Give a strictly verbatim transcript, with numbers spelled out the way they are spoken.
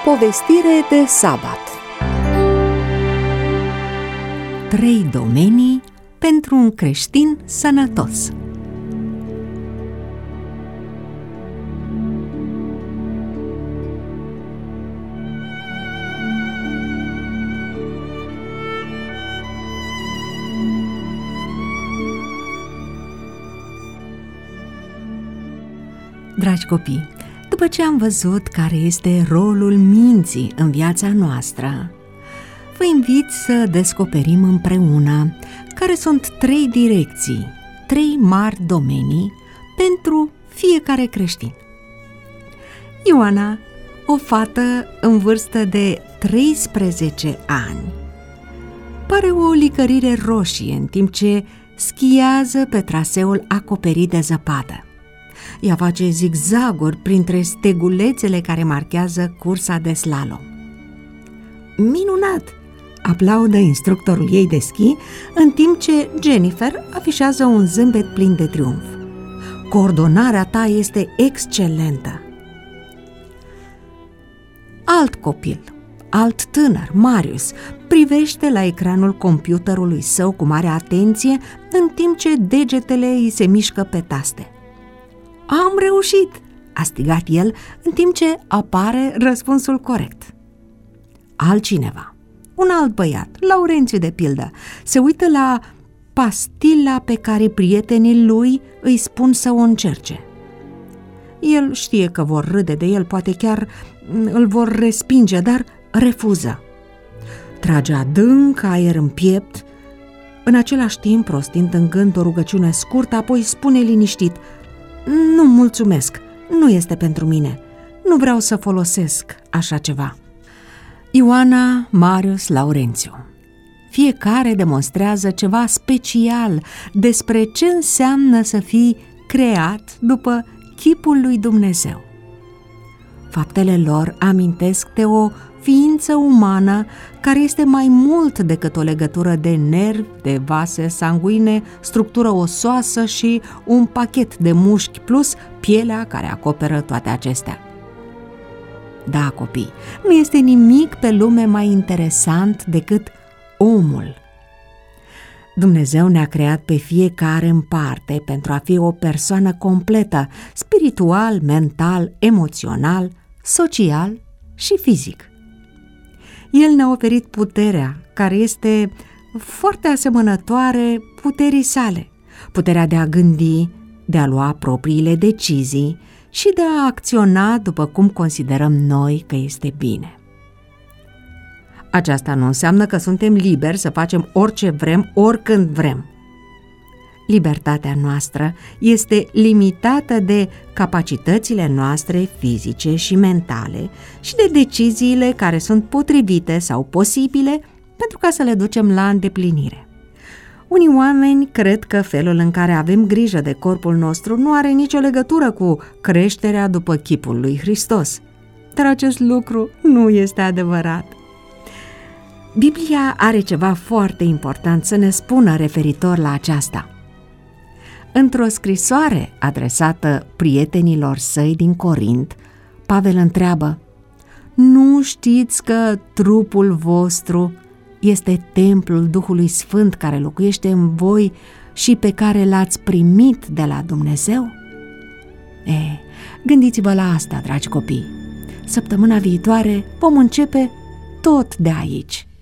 Povestire de sabat. Trei domenii pentru un creștin sănătos. Dragi copii, după ce am văzut care este rolul minții în viața noastră, vă invit să descoperim împreună care sunt trei direcții, trei mari domenii pentru fiecare creștin. Ioana, o fată în vârstă de treisprezece ani, pare o licărire roșie în timp ce schiază pe traseul acoperit de zăpadă. Ea face zigzaguri printre stegulețele care marchează cursa de slalom. Minunat! Aplaudă instructorul ei de schi, în timp ce Jennifer afișează un zâmbet plin de triumf. Coordonarea ta este excelentă! Alt copil, alt tânăr, Marius, privește la ecranul computerului său cu mare atenție, în timp ce degetele îi se mișcă pe taste. Am reușit!" a strigat el, în timp ce apare răspunsul corect. Altcineva, un alt băiat, Laurențiu de pildă, se uită la pastila pe care prietenii lui îi spun să o încerce. El știe că vor râde de el, poate chiar îl vor respinge, dar refuză. Trage adânc aer în piept, în același timp rostind în gând o rugăciune scurtă, apoi spune liniștit: Nu, mulțumesc, nu este pentru mine, nu vreau să folosesc așa ceva. Ioana, Marius, Laurențiu. Fiecare demonstrează ceva special despre ce înseamnă să fii creat după chipul lui Dumnezeu. Faptele lor amintesc de o ființă umană care este mai mult decât o legătură de nervi, de vase sanguine, structură osoasă și un pachet de mușchi plus pielea care acoperă toate acestea. Da, copii, nu este nimic pe lume mai interesant decât omul. Dumnezeu ne-a creat pe fiecare în parte pentru a fi o persoană completă, spiritual, mental, emoțional, social și fizic. El ne-a oferit puterea, care este foarte asemănătoare puterii sale, puterea de a gândi, de a lua propriile decizii și de a acționa după cum considerăm noi că este bine. Aceasta nu înseamnă că suntem liberi să facem orice vrem, oricând vrem. Libertatea noastră este limitată de capacitățile noastre fizice și mentale și de deciziile care sunt potrivite sau posibile pentru ca să le ducem la îndeplinire. Unii oameni cred că felul în care avem grijă de corpul nostru nu are nicio legătură cu creșterea după chipul lui Hristos, dar acest lucru nu este adevărat. Biblia are ceva foarte important să ne spună referitor la aceasta. Într-o scrisoare adresată prietenilor săi din Corint, Pavel întreabă: Nu știți că trupul vostru este templul Duhului Sfânt care locuiește în voi și pe care l-ați primit de la Dumnezeu? E, gândiți-vă la asta, dragi copii. Săptămâna viitoare vom începe tot de aici.